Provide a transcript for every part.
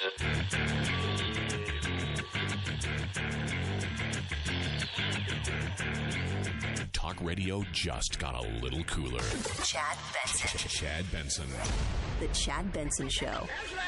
Talk radio just got a little cooler. Chad Benson. Chad Benson. The Chad Benson Show.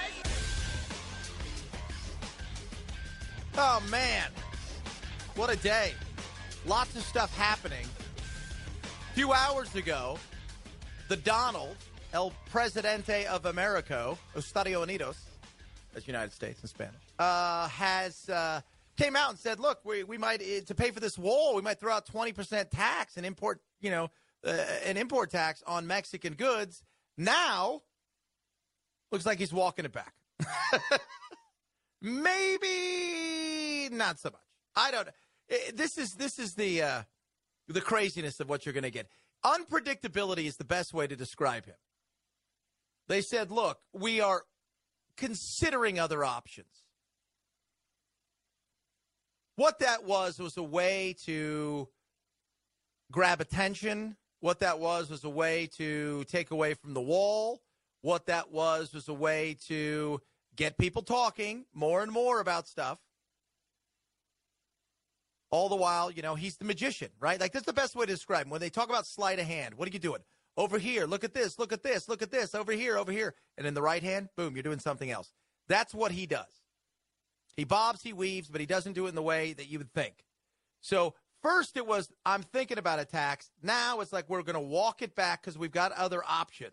Oh, man. What a day. Lots of stuff happening. A few hours ago, the Donald, El Presidente of America, Estados Unidos, that's United States in Spanish, came out and said, look, we might, to pay for this wall, we might throw out 20% tax and import, an import tax on Mexican goods. Now, looks like he's walking it back. Maybe not so much. I don't know. This is the craziness of what you're going to get. Unpredictability is the best way to describe him. They said, look, we are considering other options. What that was a way to grab attention. What that was a way to take away from the wall. What that was a way to get people talking more and more about stuff. All the while, he's the magician, right? Like, that's the best way to describe him. When they talk about sleight of hand, what are you doing? Over here, look at this, look at this, look at this, over here, over here. And in the right hand, boom, you're doing something else. That's what he does. He bobs, he weaves, but he doesn't do it in the way that you would think. So first it was, I'm thinking about a tax. Now it's like we're going to walk it back because we've got other options.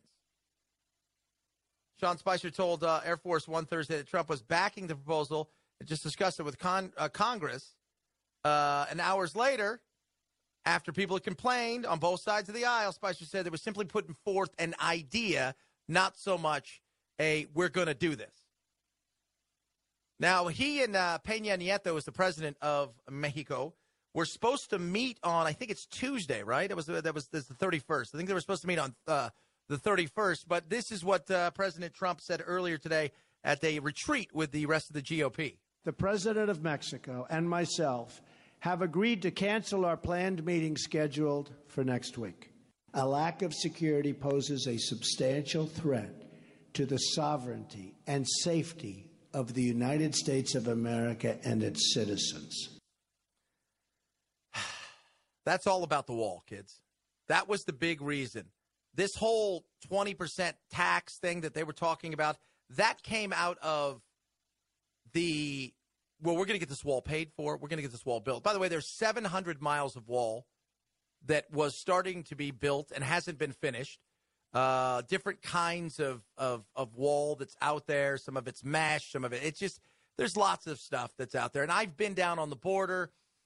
Sean Spicer told Air Force One Thursday that Trump was backing the proposal and just discussed it with Congress. And hours later, after people had complained on both sides of the aisle, Spicer said they were simply putting forth an idea, not so much we're going to do this. Now, he and Peña Nieto, as the president of Mexico, were supposed to meet on, I think it's Tuesday, right? That was the 31st. I think they were supposed to meet on the 31st. But this is what President Trump said earlier today at a retreat with the rest of the GOP. The president of Mexico and myself have agreed to cancel our planned meeting scheduled for next week. A lack of security poses a substantial threat to the sovereignty and safety of the United States of America and its citizens. That's all about the wall, kids. That was the big reason. This whole 20% tax thing that they were talking about, that came out of we're going to get this wall paid for. We're going to get this wall built. By the way, there's 700 miles of wall that was starting to be built and hasn't been finished. Different kinds of wall that's out there. Some of it's mesh. Some of it's just, there's lots of stuff that's out there. And I've been down on the border.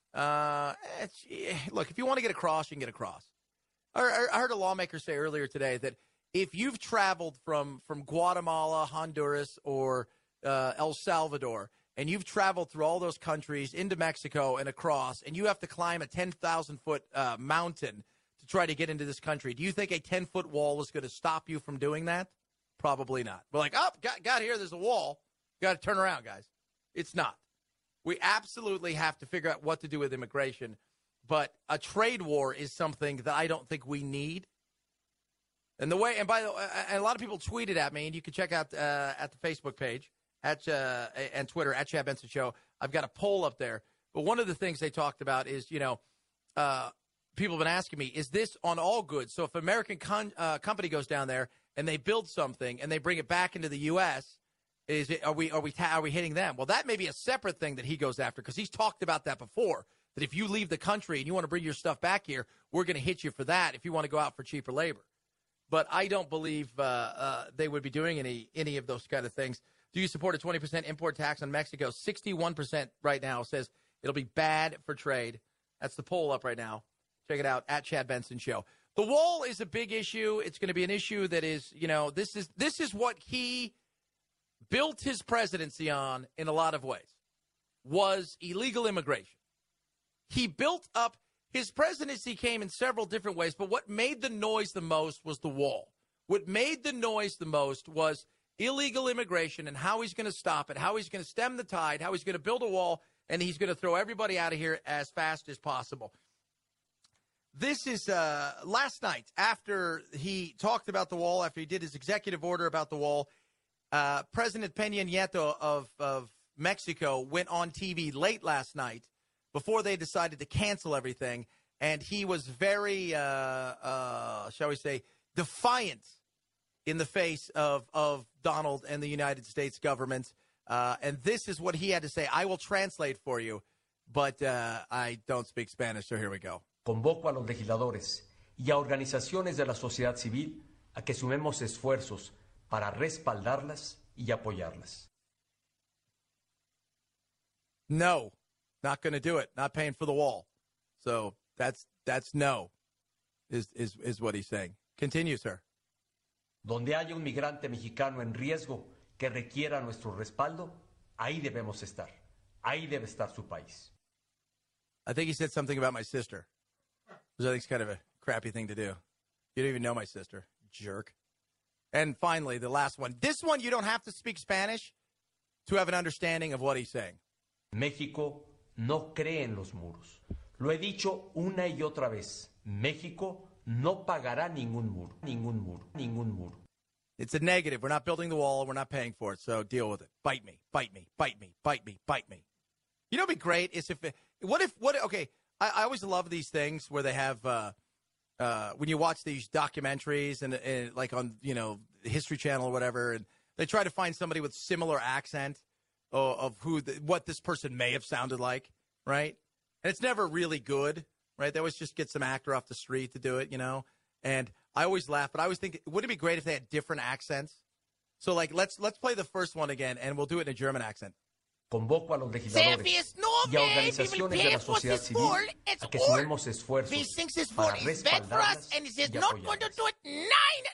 Look, if you want to get across, you can get across. I heard a lawmaker say earlier today that if you've traveled from Guatemala, Honduras, or El Salvador, and you've traveled through all those countries into Mexico and across, and you have to climb a 10,000-foot mountain to try to get into this country, do you think a 10-foot wall is going to stop you from doing that? Probably not. We're like, got here, there's a wall. Got to turn around, guys. It's not. We absolutely have to figure out what to do with immigration, but a trade war is something that I don't think we need. And a lot of people tweeted at me, and you can check out at the Facebook page and Twitter at Chad Benson Show. I've got a poll up there. But one of the things they talked about is, people have been asking me, is this on all goods? So if an American company goes down there and they build something and they bring it back into the U.S., are we hitting them? Well, that may be a separate thing that he goes after, because he's talked about that before, that if you leave the country and you want to bring your stuff back here, we're going to hit you for that if you want to go out for cheaper labor. But I don't believe they would be doing any of those kind of things. Do you support a 20% import tax on Mexico? 61% right now says it'll be bad for trade. That's the poll up right now. Check it out at Chad Benson Show. The wall is a big issue. It's going to be an issue that is, this is what he built his presidency on in a lot of ways, was illegal immigration. He built up his presidency came in several different ways, but what made the noise the most was the wall. What made the noise the most was illegal immigration and how he's going to stop it, how he's going to stem the tide, how he's going to build a wall, and he's going to throw everybody out of here as fast as possible. This is last night, after he talked about the wall, after he did his executive order about the wall, President Peña Nieto of Mexico went on TV late last night before they decided to cancel everything, and he was very, shall we say, defiant in the face of Donald and the United States government. And this is what he had to say. I will translate for you, but I don't speak Spanish, so here we go. Convoco a los legisladores y a organizaciones de la sociedad civil a que sumemos esfuerzos para respaldarlas y apoyarlas. No, not going to do it. Not paying for the wall. So that's no, is what he's saying. Continue, sir. Donde haya un migrante mexicano en riesgo que requiera nuestro respaldo, ahí debemos estar. Ahí debe estar su país. I think he said something about my sister, which I think is kind of a crappy thing to do. You don't even know my sister, jerk. And finally, the last one. This one, you don't have to speak Spanish to have an understanding of what he's saying. México no cree en los muros. Lo he dicho una y otra vez. México no pagará ningún muro, ningún muro, ningún muro. It's a negative. We're not building the wall. We're not paying for it. So deal with it. Bite me, bite me, bite me, bite me, bite me. You know what'd be great is okay, I always love these things where they have, when you watch these documentaries and like on, History Channel or whatever, and they try to find somebody with similar accent of what this person may have sounded like, right? And it's never really good, right? They always just get some actor off the street to do it, And I always laugh, but I always think, wouldn't it be great if they had different accents? So, like, let's play the first one again, and we'll do it in a German accent. Convoco a los legisladores y a organizaciones de la sociedad civil a que sumemos esfuerzos para respaldarlas y apoyarlas.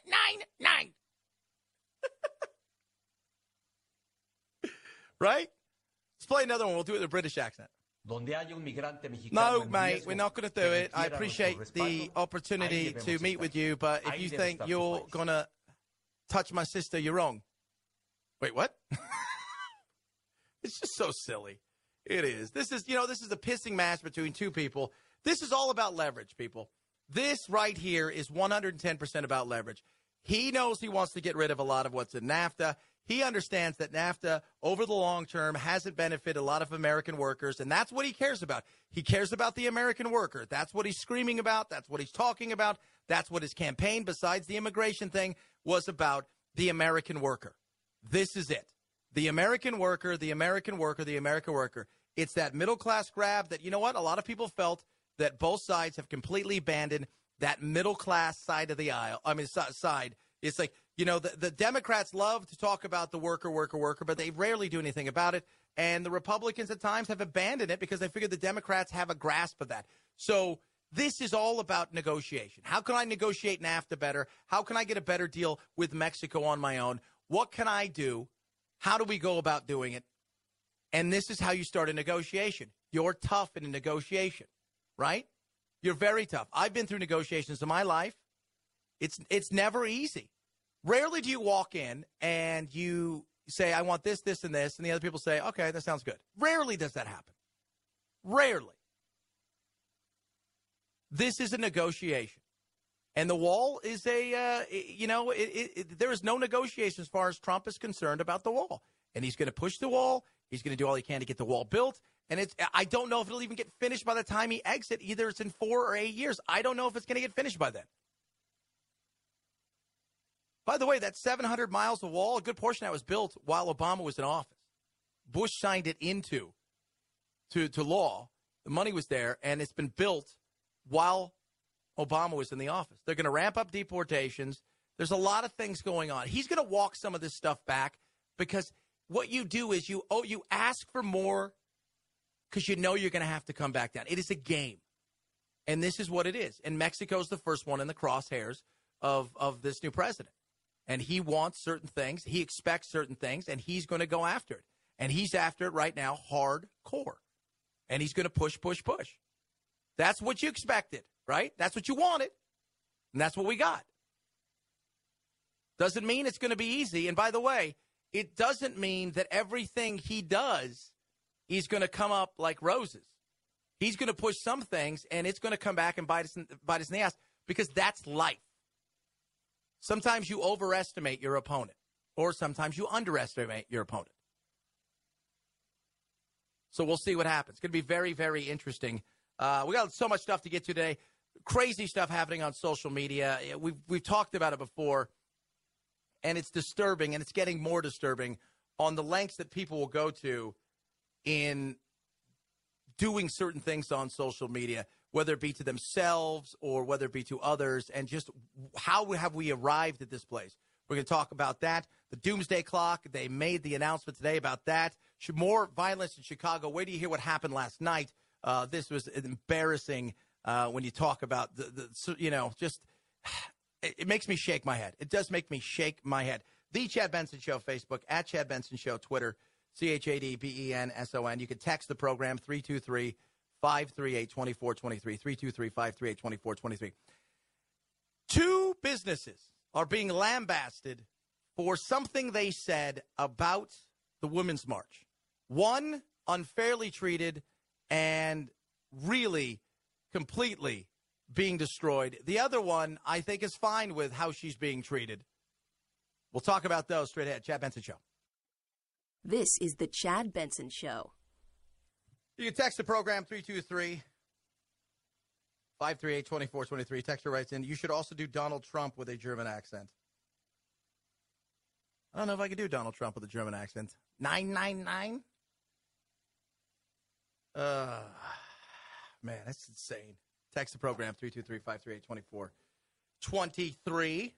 Right? Let's play another one. We'll do it in a British accent. Donde haya un migrante mexicano No, en mate, riesgo we're not going to que do it. I requiera appreciate nuestro the respaldo, opportunity ahí debemos to meet estar. with you, but if Ahí you debe think estar su you're país. going to touch my sister, you're wrong. Wait, what? It's just so silly. It is. This is a pissing match between two people. This is all about leverage, people. This right here is 110% about leverage. He knows he wants to get rid of a lot of what's in NAFTA. He understands that NAFTA, over the long term, hasn't benefited a lot of American workers, and that's what he cares about. He cares about the American worker. That's what he's screaming about. That's what he's talking about. That's what his campaign, besides the immigration thing, was about, the American worker. This is it. The American worker, the American worker, the American worker. It's that middle-class grab that, you know what, a lot of people felt that both sides have completely abandoned that middle-class side of the aisle. Side. It's like, the Democrats love to talk about the worker, but they rarely do anything about it. And the Republicans at times have abandoned it because they figure the Democrats have a grasp of that. So this is all about negotiation. How can I negotiate NAFTA better? How can I get a better deal with Mexico on my own? What can I do? How do we go about doing it? And this is how you start a negotiation. You're tough in a negotiation, right? You're very tough. I've been through negotiations in my life. It's never easy. Rarely do you walk in and you say, I want this, this, and this, and the other people say, okay, that sounds good. Rarely does that happen. Rarely. This is a negotiation. And the wall is there is no negotiation as far as Trump is concerned about the wall. And he's going to push the wall. He's going to do all he can to get the wall built. And I don't know if it'll even get finished by the time he exits. Either it's in 4 or 8 years. I don't know if it's going to get finished by then. By the way, that 700 miles of wall, a good portion of that was built while Obama was in office. Bush signed it into law. The money was there, and it's been built while Obama was in the office. They're going to ramp up deportations. There's a lot of things going on. He's going to walk some of this stuff back because what you do is you ask for more because you know you're going to have to come back down. It is a game, and this is what it is. And Mexico's the first one in the crosshairs of this new president. And he wants certain things. He expects certain things, and he's going to go after it. And he's after it right now hardcore. And he's going to push. That's what you expected, right? That's what you wanted. And that's what we got. Doesn't mean it's going to be easy. And by the way, it doesn't mean that everything he does is going to come up like roses. He's going to push some things, and it's going to come back and bite us in the ass because that's life. Sometimes you overestimate your opponent. or sometimes you underestimate your opponent. So we'll see what happens. It's going to be very, very interesting. We got so much stuff to get to today. Crazy stuff happening on social media. We've talked about it before, and it's disturbing, and it's getting more disturbing on the lengths that people will go to in doing certain things on social media, whether it be to themselves or whether it be to others, and just how have we arrived at this place. We're going to talk about that. The doomsday clock, they made the announcement today about that. More violence in Chicago. Wait till you hear what happened last night. This was embarrassing when you talk about, it makes me shake my head. It does make me shake my head. The Chad Benson Show, Facebook, at Chad Benson Show, Twitter, ChadBenson. You can text the program, 323-538-2423, 323-538-2423. Two businesses are being lambasted for something they said about the Women's March. One, unfairly treated and really completely being destroyed. The other one, I think, is fine with how she's being treated. We'll talk about those straight ahead. Chad Benson Show. This is the Chad Benson Show. You can text the program, 323-538-2423. Texter writes in, you should also do Donald Trump with a German accent. I don't know if I could do Donald Trump with a German accent. 999? Man, that's insane. Text the program, 323-538-2423.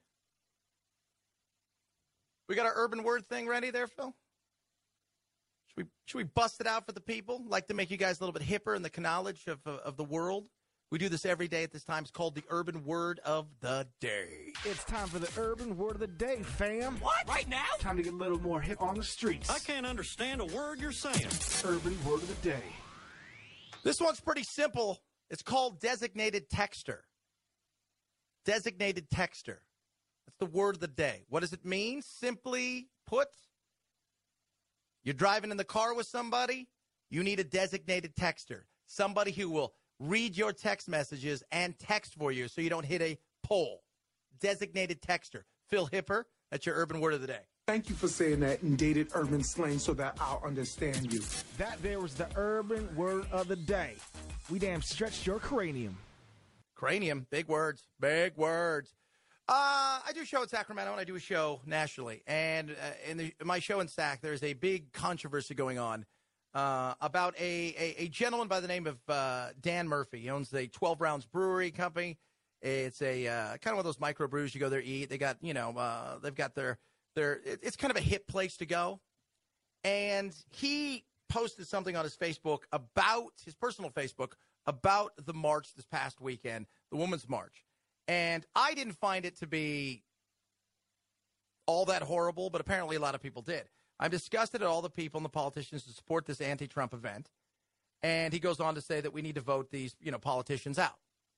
We got our urban word thing ready there, Phil? Should we bust it out for the people? Like to make you guys a little bit hipper in the knowledge of the world. We do this every day at this time. It's called the Urban Word of the Day. It's time for the Urban Word of the Day, fam. What? Right now? Time to get a little more hip on the streets. I can't understand a word you're saying. Urban Word of the Day. This one's pretty simple. It's called designated texter. Designated texter. That's the word of the day. What does it mean? Simply put, you're driving in the car with somebody, you need a designated texter. Somebody who will read your text messages and text for you so you don't hit a pole. Designated texter. Phil Hipper, that's your urban word of the day. Thank you for saying that in dated urban slang so that I'll understand you. That there was the Urban Word of the Day. We damn stretched your cranium. Cranium. Big words. Big words. I do a show in Sacramento, and I do a show nationally. And in my show in Sac, there's a big controversy going on about a gentleman by the name of Dan Murphy. He owns the 12 Rounds Brewery Company. It's a kind of one of those microbrews you go there eat. They got, they've got their it's kind of a hip place to go. And he posted something on his Facebook his personal Facebook, about the march this past weekend, the Women's March. And I didn't find it to be all that horrible, but apparently a lot of people did. I'm disgusted at all the people and the politicians who support this anti-Trump event. And he goes on to say that we need to vote these, politicians out.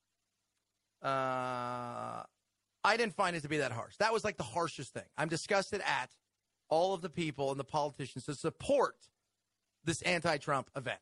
I didn't find it to be that harsh. That was like the harshest thing. I'm disgusted at all of the people and the politicians to support this anti-Trump event.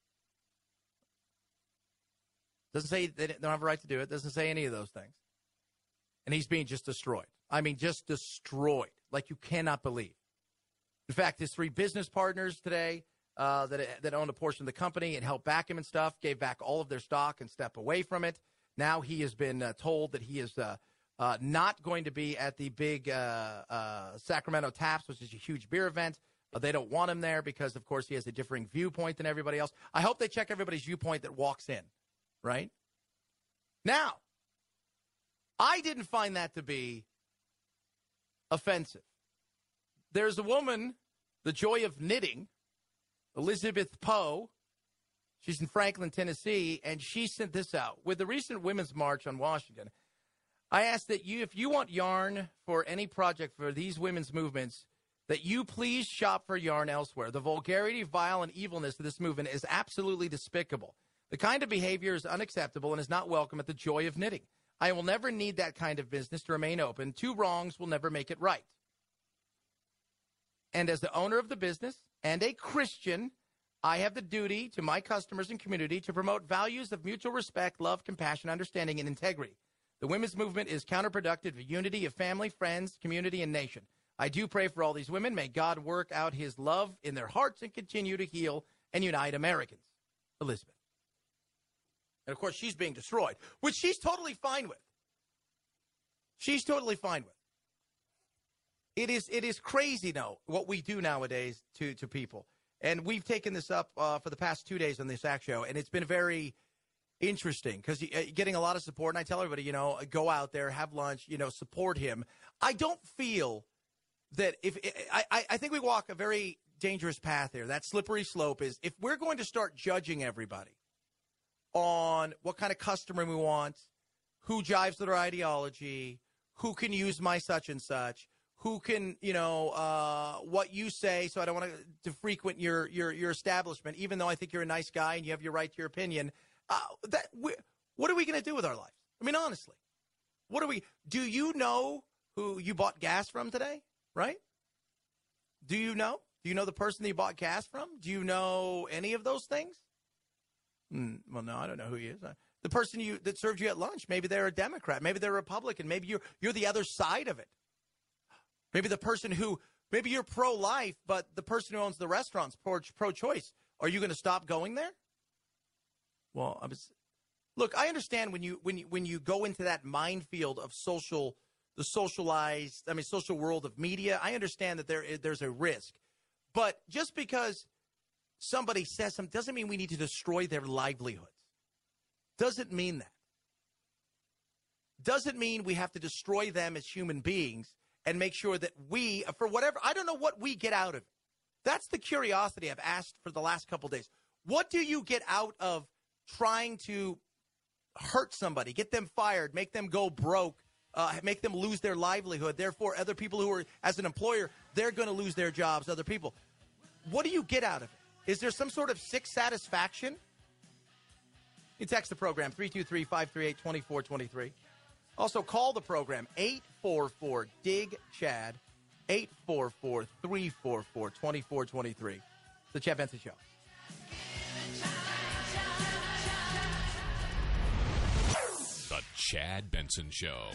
Doesn't say they don't have a right to do it. Doesn't say any of those things. And he's being just destroyed. I mean, just destroyed, like you cannot believe. In fact, his 3 business partners today that owned a portion of the company and helped back him and stuff, gave back all of their stock and stepped away from it. Now he has been told that he is not going to be at the big Sacramento Taps, which is a huge beer event. They don't want him there because, of course, he has a differing viewpoint than everybody else. I hope they check everybody's viewpoint that walks in, right? Now, I didn't find that to be offensive. There's a woman, the joy of knitting, Elizabeth Poe. She's in Franklin, Tennessee, and she sent this out. With the recent Women's March on Washington, I ask that if you want yarn for any project for these women's movements, that you please shop for yarn elsewhere. The vulgarity, vile, and evilness of this movement is absolutely despicable. The kind of behavior is unacceptable and is not welcome at the joy of knitting. I will never need that kind of business to remain open. 2 wrongs will never make it right. And as the owner of the business and a Christian, I have the duty to my customers and community to promote values of mutual respect, love, compassion, understanding, and integrity. The women's movement is counterproductive to unity of family, friends, community, and nation. I do pray for all these women. May God work out his love in their hearts and continue to heal and unite Americans. Elizabeth. And, of course, she's being destroyed, which she's totally fine with. She's totally fine with. It is crazy, though, what we do nowadays to people. And we've taken this up for the past 2 days on this Act Show, and it's been very interesting because getting a lot of support. And I tell everybody, go out there, have lunch, support him. I don't feel that I think we walk a very dangerous path here. That slippery slope is if we're going to start judging everybody on what kind of customer we want, who jives with our ideology, who can use my such and such, who can, what you say, so I don't want to frequent your establishment, even though I think you're a nice guy and you have your right to your opinion. What are we going to do with our lives? I mean, honestly, do you know who you bought gas from today, right? Do you know? Do you know the person that you bought gas from? Do you know any of those things? Well, no, I don't know who he is. The person that served you at lunch, maybe they're a Democrat, maybe they're a Republican, maybe you're the other side of it. Maybe the person maybe you're pro-life, but the person who owns the restaurant's pro-choice. Are you going to stop going there? Well, look, I understand when you go into that minefield of social world of media. I understand that there's a risk, but just because somebody says something doesn't mean we need to destroy their livelihoods. Doesn't mean that. Doesn't mean we have to destroy them as human beings and make sure that we, for whatever, I don't know what we get out of it. That's the curiosity I've asked for the last couple of days. What do you get out of trying to hurt somebody, get them fired, make them go broke, make them lose their livelihood? Therefore, other people who are, as an employer, they're going to lose their jobs, other people. What do you get out of it? Is there some sort of sick satisfaction? You text the program, 323-538-2423. Also, call the program, 844-DIG-CHAD, 844-344-2423. The Chad Benson Show. The Chad Benson Show.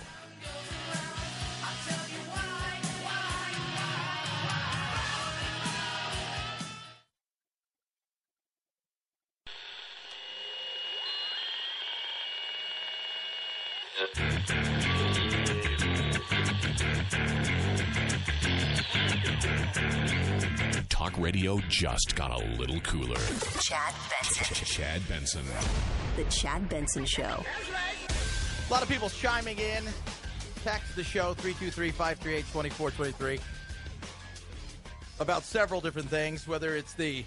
Talk radio just got a little cooler. Chad Benson. Chad Benson. The Chad Benson Show. A lot of people chiming in. Text the show, 323-538-2423. About several different things, whether it's the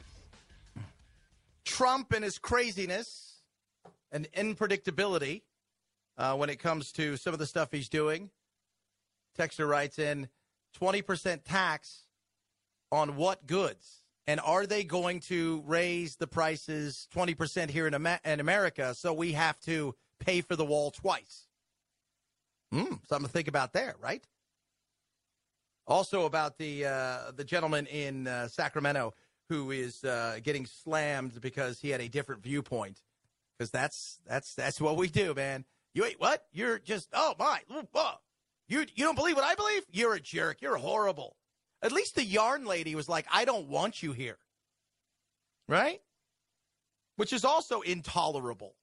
Trump and his craziness and unpredictability when it comes to some of the stuff he's doing. Texter writes in, 20% tax on what goods? And are they going to raise the prices 20% here in America so we have to pay for the wall twice? Something to think about there, right? Also about the gentleman in Sacramento who is getting slammed because he had a different viewpoint. Because that's what we do, man. You ain't what? You're just, oh, my. Oh. You don't believe what I believe? You're a jerk. You're horrible. At least the yarn lady was like, I don't want you here. Right? Which is also intolerable.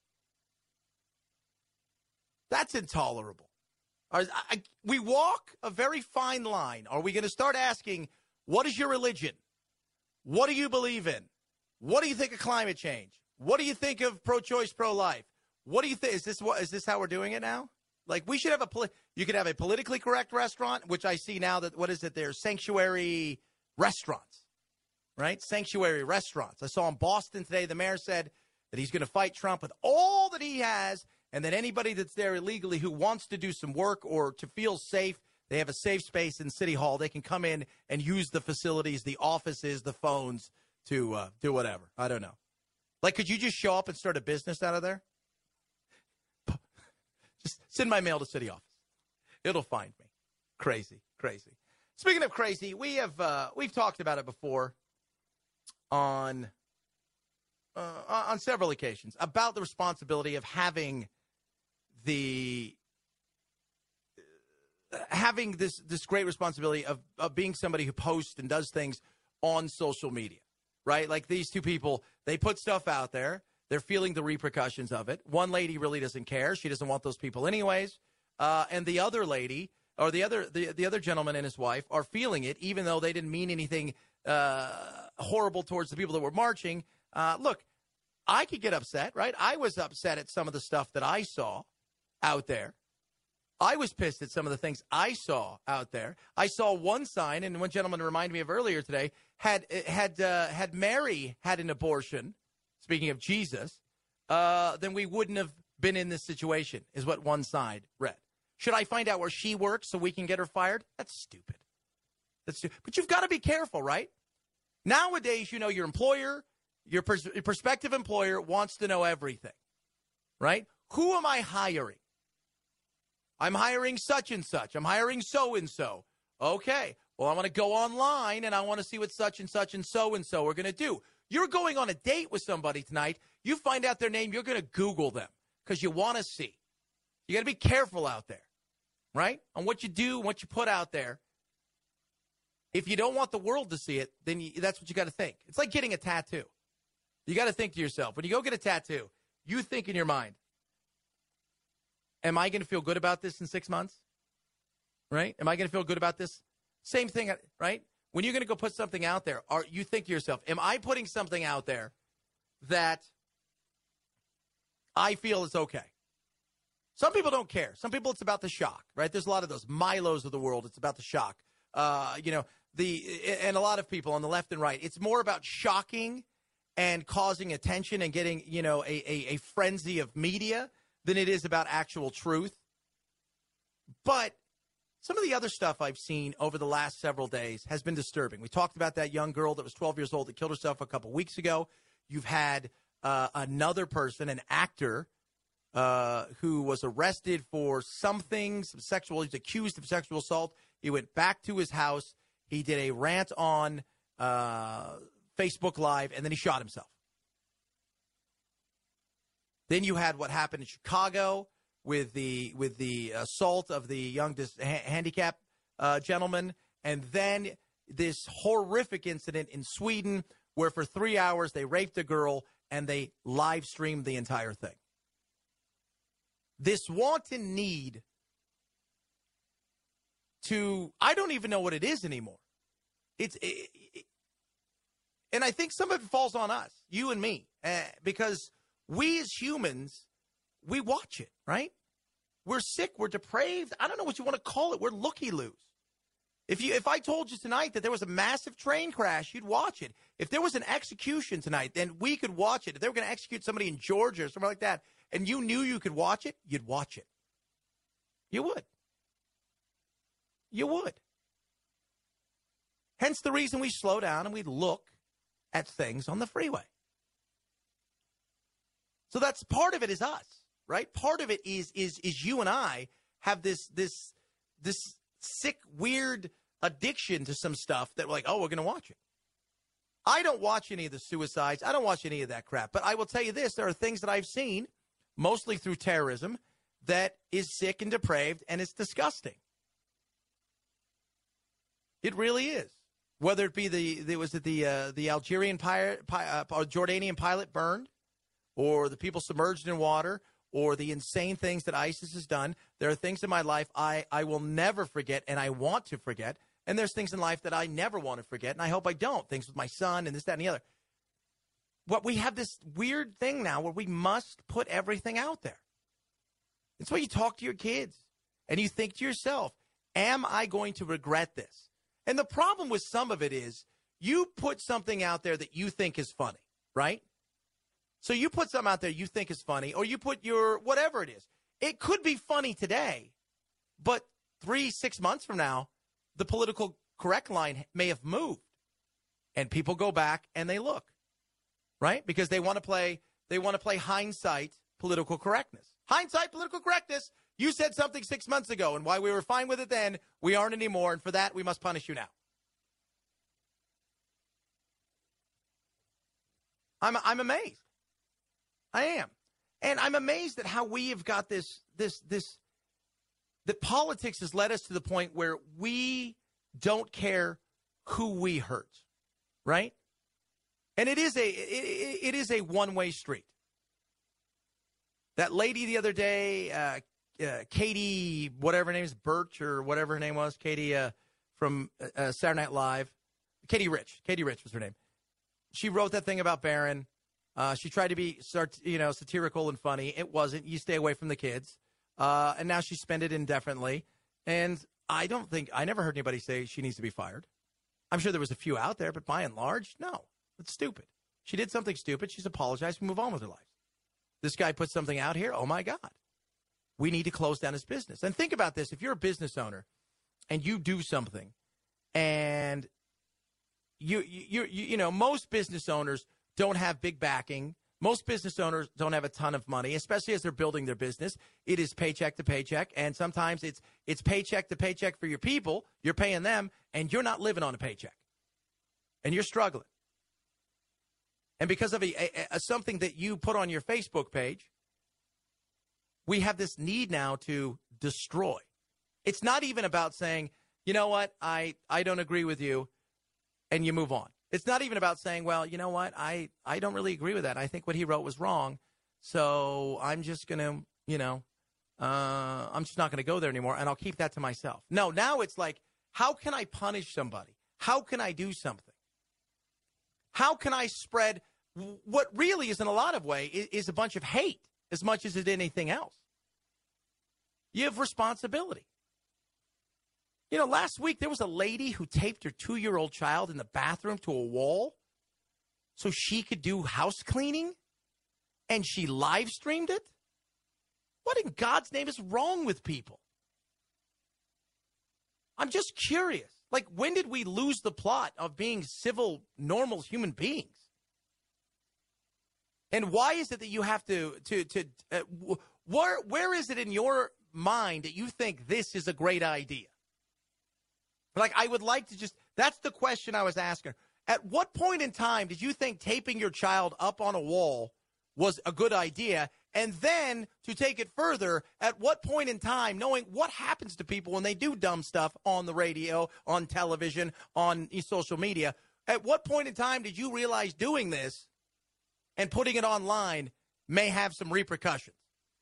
That's intolerable. We walk a very fine line. Are we going to start asking, what is your religion? What do you believe in? What do you think of climate change? What do you think of pro-choice, pro-life? What do you think? Is this how we're doing it now? Like, we should have you could have a politically correct restaurant, which I see now that, what is it? There's sanctuary restaurants, right? Sanctuary restaurants. I saw in Boston today, the mayor said that he's going to fight Trump with all that he has, and that anybody that's there illegally who wants to do some work or to feel safe, they have a safe space in City Hall. They can come in and use the facilities, the offices, the phones to do whatever. I don't know. Like, could you just show up and start a business out of there? Just send my mail to city office. It'll find me. Crazy, crazy. Speaking of crazy, we've talked about it before on several occasions about the responsibility of having having this great responsibility of being somebody who posts and does things on social media, right? Like these two people, they put stuff out there. They're feeling the repercussions of it. One lady really doesn't care. She doesn't want those people anyways. And the other lady, or the other gentleman and his wife are feeling it, even though they didn't mean anything horrible towards the people that were marching. Look, I could get upset, right? I was upset at some of the stuff that I saw out there. I was pissed at some of the things I saw out there. I saw one sign, and one gentleman reminded me of earlier today, had Mary had an abortion, speaking of Jesus, then we wouldn't have been in this situation, is what one side read. Should I find out where she works so we can get her fired? That's stupid. But you've got to be careful, right? Nowadays, your employer, your prospective employer wants to know everything, right? Who am I hiring? I'm hiring such and such. I'm hiring so-and-so. Okay, well, I want to go online, and I want to see what such and so-and-so are going to do. You're going on a date with somebody tonight. You find out their name, you're going to Google them because you want to see. You got to be careful out there, right? On what you do, what you put out there. If you don't want the world to see it, then that's what you got to think. It's like getting a tattoo. You got to think to yourself, when you go get a tattoo, you think in your mind, am I going to feel good about this in 6 months? Right? Am I going to feel good about this? Same thing, right? When you're going to go put something out there, you think to yourself, am I putting something out there that I feel is okay? Some people don't care. Some people, it's about the shock, right? There's a lot of those Milos of the world. It's about the shock. And a lot of people on the left and right, it's more about shocking and causing attention and getting, a frenzy of media than it is about actual truth. But some of the other stuff I've seen over the last several days has been disturbing. We talked about that young girl that was 12 years old that killed herself a couple weeks ago. You've had another person, an actor, who was arrested for something, he's accused of sexual assault. He went back to his house. He did a rant on Facebook Live, and then he shot himself. Then you had what happened in Chicago with the assault of the young handicapped gentleman, and then this horrific incident in Sweden where for 3 hours they raped a girl and they live streamed the entire thing. This wanton need to, I don't even know what it is anymore. And I think some of it falls on us, you and me, because we as humans, we watch it, right? We're sick. We're depraved. I don't know what you want to call it. We're looky-loos. If I told you tonight that there was a massive train crash, you'd watch it. If there was an execution tonight, then we could watch it. If they were going to execute somebody in Georgia or something like that, and you knew you could watch it, you'd watch it. You would. You would. Hence the reason we slow down and we look at things on the freeway. So that's part of it is us, right? Part of it is you and I have this sick, weird addiction to some stuff that we're like, oh, we're going to watch it. I don't watch any of the suicides. I don't watch any of that crap. But I will tell you this, there are things that I've seen, mostly through terrorism, that is sick and depraved, and it's disgusting. It really is. Whether it be the Algerian Jordanian pilot burned, or the people submerged in water, or the insane things that ISIS has done. There are things in my life I will never forget, and I want to forget. And there's things in life that I never want to forget, and I hope I don't. Things with my son and this, that, and the other. What we have this weird thing now where we must put everything out there. It's why you talk to your kids, and you think to yourself, am I going to regret this? And the problem with some of it is you put something out there that you think is funny, right? So you put something out there you think is funny, or you put your whatever it is. It could be funny today, but 3-6 months from now, the political correct line may have moved. And people go back and they look, right? Because they want to play hindsight political correctness. Hindsight political correctness. You said something 6 months ago, and why we were fine with it then, we aren't anymore, and for that, we must punish you now. I'm amazed. I am. And I'm amazed at how we have got this that politics has led us to the point where we don't care who we hurt, right? And it is a one-way street. That lady the other day, Katie, whatever her name is, Birch or whatever her name was, Katie from Saturday Night Live, Katie Rich was her name. She wrote that thing about Barron. She tried to be satirical and funny. It wasn't. You stay away from the kids. And now she's suspended indefinitely. And I never heard anybody say she needs to be fired. I'm sure there was a few out there, but by and large, no. It's stupid. She did something stupid. She's apologized. We move on with her life. This guy put something out here. Oh, my God. We need to close down his business. And think about this. If you're a business owner and you do something and you know, most business owners don't have big backing. Most business owners don't have a ton of money, especially as they're building their business. It is paycheck to paycheck, and sometimes it's paycheck to paycheck for your people. You're paying them, and you're not living on a paycheck, and you're struggling. And because of something that you put on your Facebook page, we have this need now to destroy. It's not even about saying, you know what, I don't agree with you, and you move on. It's not even about saying, well, you know what, I don't really agree with that. I think what he wrote was wrong, so I'm just going to, I'm just not going to go there anymore, and I'll keep that to myself. No, now it's like, how can I punish somebody? How can I do something? How can I spread what really is in a lot of ways is a bunch of hate as much as it is anything else? You have responsibility. You know, last week there was a lady who taped her 2-year-old child in the bathroom to a wall so she could do house cleaning, and she live streamed it. What in God's name is wrong with people? I'm just curious. Like, when did we lose the plot of being civil, normal human beings? And why is it that you have where is it in your mind that you think this is a great idea? Like, I would like to that's the question I was asking. At what point in time did you think taping your child up on a wall was a good idea? And then, to take it further, at what point in time, knowing what happens to people when they do dumb stuff on the radio, on television, on social media, at what point in time did you realize doing this and putting it online may have some repercussions?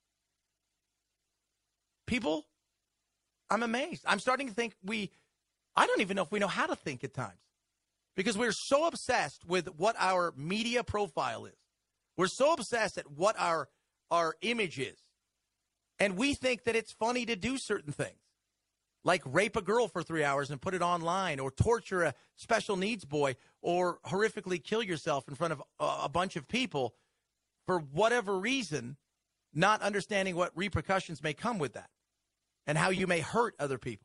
People, I'm amazed. I'm starting to think I don't even know if we know how to think at times, because we're so obsessed with what our media profile is. We're so obsessed at what our image is. And we think that it's funny to do certain things, like rape a girl for 3 hours and put it online, or torture a special needs boy, or horrifically kill yourself in front of a bunch of people for whatever reason, not understanding what repercussions may come with that and how you may hurt other people.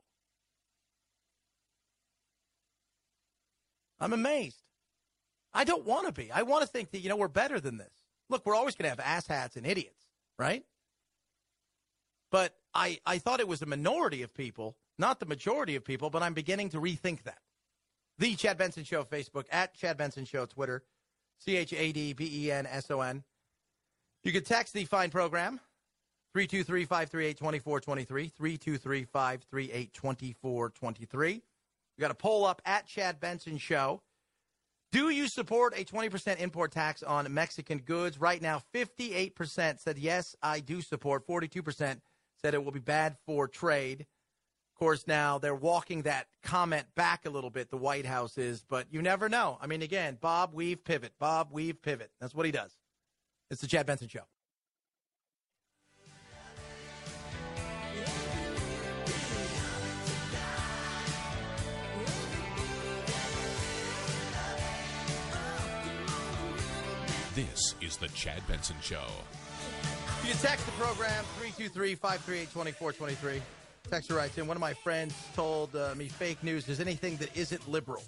I'm amazed. I don't want to be. I want to think that, we're better than this. Look, we're always going to have asshats and idiots, right? But I thought it was a minority of people, not the majority of people, but I'm beginning to rethink that. The Chad Benson Show, Facebook, at Chad Benson Show, Twitter, ChadBenson. You can text the fine program, 323-538-2423, 323-538-2423. We got a poll up at Chad Benson Show. Do you support a 20% import tax on Mexican goods? Right now, 58% said, yes, I do support. 42% said it will be bad for trade. Of course, now they're walking that comment back a little bit, the White House is, but you never know. I mean, again, Bob Weave Pivot. Bob Weave Pivot. That's what he does. It's the Chad Benson Show. This is the Chad Benson Show. You can text the program, 323-538-2423. Texter writes in, one of my friends told me fake news is anything that isn't liberal.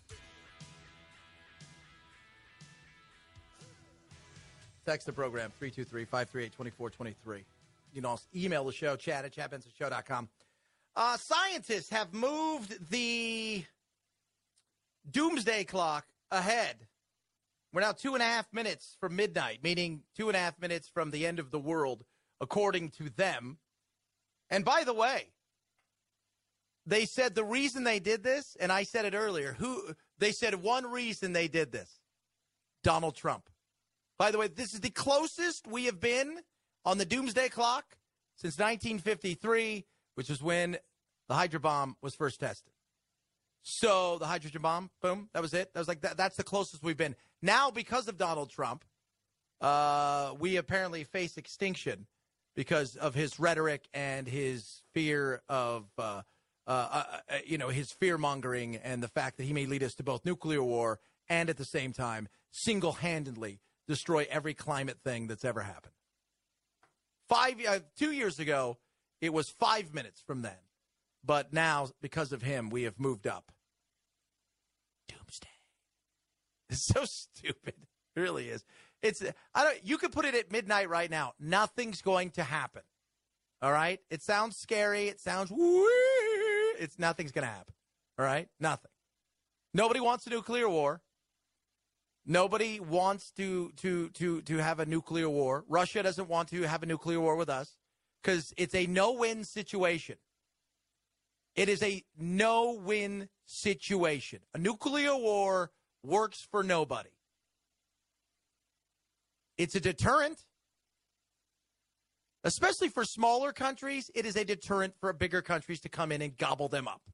Text the program, 323-538-2423. You can also email the show, Chad at chadbensonshow.com. Scientists have moved the doomsday clock ahead. We're now 2.5 minutes from midnight, meaning 2.5 minutes from the end of the world, according to them. And by the way, They said the reason they did this, and I said it earlier, they said one reason they did this, Donald Trump. By the way, this is the closest we have been on the doomsday clock since 1953, which is when the hydrogen bomb was first tested. So the hydrogen bomb, boom, that was it. That was like that's the closest we've been. Now, because of Donald Trump, we apparently face extinction because of his rhetoric and his fear of, his fear-mongering and the fact that he may lead us to both nuclear war and at the same time single-handedly destroy every climate thing that's ever happened. 2 years ago, it was 5 minutes from then. But now, because of him, we have moved up. Doomsday. It's so stupid. It really is. You could put it at midnight right now. Nothing's going to happen. All right? It sounds scary. It sounds nothing's going to happen. All right? Nothing. Nobody wants a nuclear war. Nobody wants to have a nuclear war. Russia doesn't want to have a nuclear war with us because it's a no-win situation. It is a no-win situation. A nuclear war works for nobody. It's a deterrent. Especially for smaller countries, it is a deterrent for bigger countries to come in and gobble them up.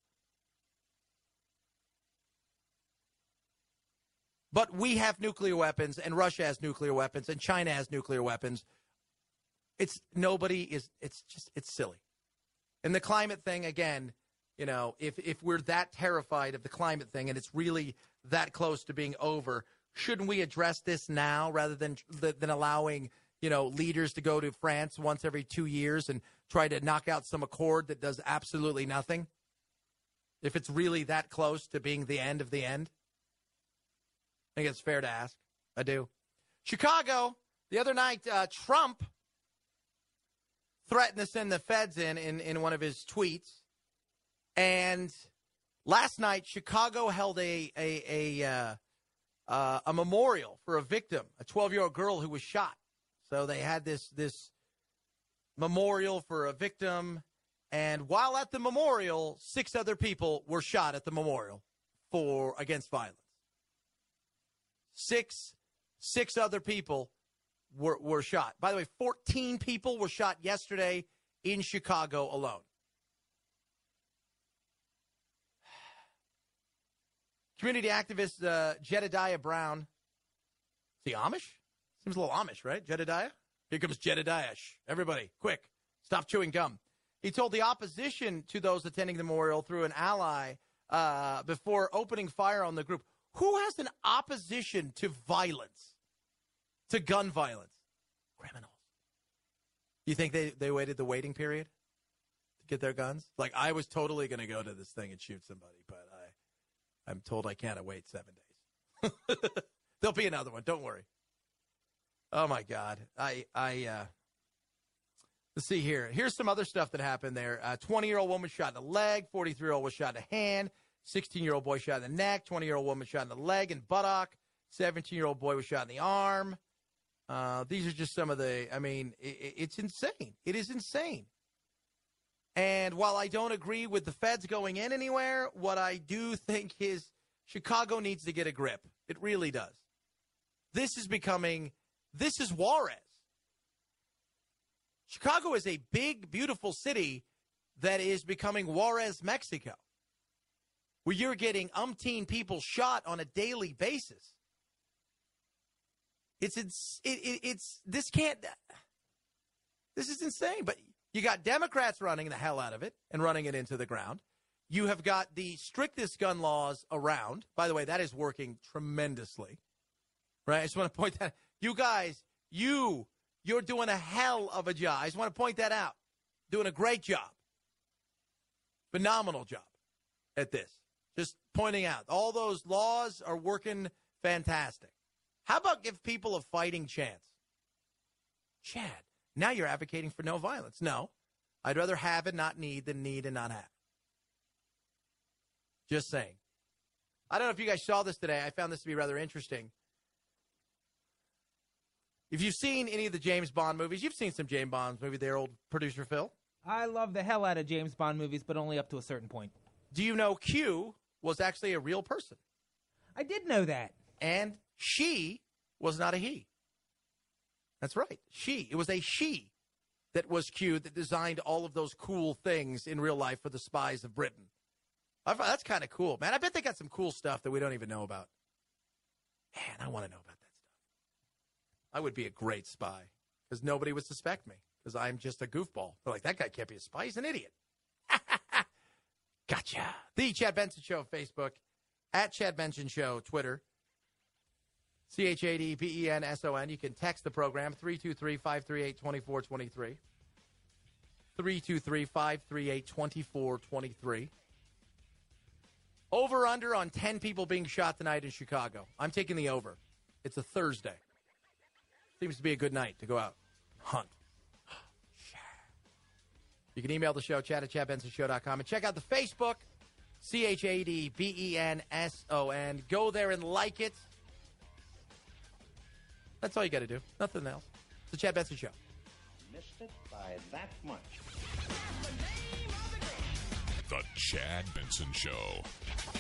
But we have nuclear weapons, and Russia has nuclear weapons, and China has nuclear weapons. It's silly. And the climate thing, again, if we're that terrified of the climate thing and it's really that close to being over, shouldn't we address this now rather than allowing, leaders to go to France once every 2 years and try to knock out some accord that does absolutely nothing? If it's really that close to being the end of the end? I think it's fair to ask. I do. Chicago, the other night, Trump threatened to send the feds in one of his tweets. And last night, Chicago held a memorial for a victim, a 12-year-old girl who was shot. So they had this memorial for a victim. And while at the memorial, 6 other people were shot at the memorial against violence. Six other people were shot. By the way, 14 people were shot yesterday in Chicago alone. Community activist Jedediah Brown. Is he Amish? Seems a little Amish, right? Jedediah? Here comes Jedediah. Shh, everybody, quick. Stop chewing gum. He told the opposition to those attending the memorial through an ally before opening fire on the group. Who has an opposition to violence, to gun violence? Criminals. You think they waited the waiting period to get their guns? Like, I was totally going to go to this thing and shoot somebody, but I'm told I can't wait 7 days. There'll be another one. Don't worry. Oh, my God. Let's see here. Here's some other stuff that happened there. A 20-year-old woman shot in the leg. 43-year-old was shot in the hand. 16-year-old boy shot in the neck. 20-year-old woman shot in the leg and buttock. 17-year-old boy was shot in the arm. These are just some of it's insane. It is insane. And while I don't agree with the feds going in anywhere, what I do think is Chicago needs to get a grip. It really does. This is Juarez. Chicago is a big, beautiful city that is becoming Juarez, Mexico, where you're getting umpteen people shot on a daily basis. This is insane. But you got Democrats running the hell out of it and running it into the ground. You have got the strictest gun laws around. By the way, that is working tremendously. Right? I just want to point that. You guys, you're doing a hell of a job. I just want to point that out. Doing a great job. Phenomenal job at this. Just pointing out. All those laws are working fantastic. How about give people a fighting chance? Chad, now you're advocating for no violence. No. I'd rather have and not need than need and not have. Just saying. I don't know if you guys saw this today. I found this to be rather interesting. If you've seen any of the James Bond movies, you've seen some James Bond movies there, old producer Phil. I love the hell out of James Bond movies, but only up to a certain point. Do you know Q was actually a real person? I did know that. And she was not a he. That's right. It was a she that was Q that designed all of those cool things in real life for the spies of Britain. That's kind of cool, man. I bet they got some cool stuff that we don't even know about. Man, I want to know about that stuff. I would be a great spy because nobody would suspect me because I'm just a goofball. They're like, that guy can't be a spy. He's an idiot. Gotcha. The Chad Benson Show Facebook, at Chad Benson Show, Twitter. CHADBENSON. You can text the program, 323-538-2423. 323-538-2423. Over under on 10 people being shot tonight in Chicago. I'm taking the over. It's a Thursday. Seems to be a good night to go out. Hunt. You can email the show, chat@chadbensonshow.com, and check out the Facebook, CHADBENSON. Go there and like it. That's all you got to do. Nothing else. It's the Chad Benson Show. Missed it by that much. The Chad Benson Show.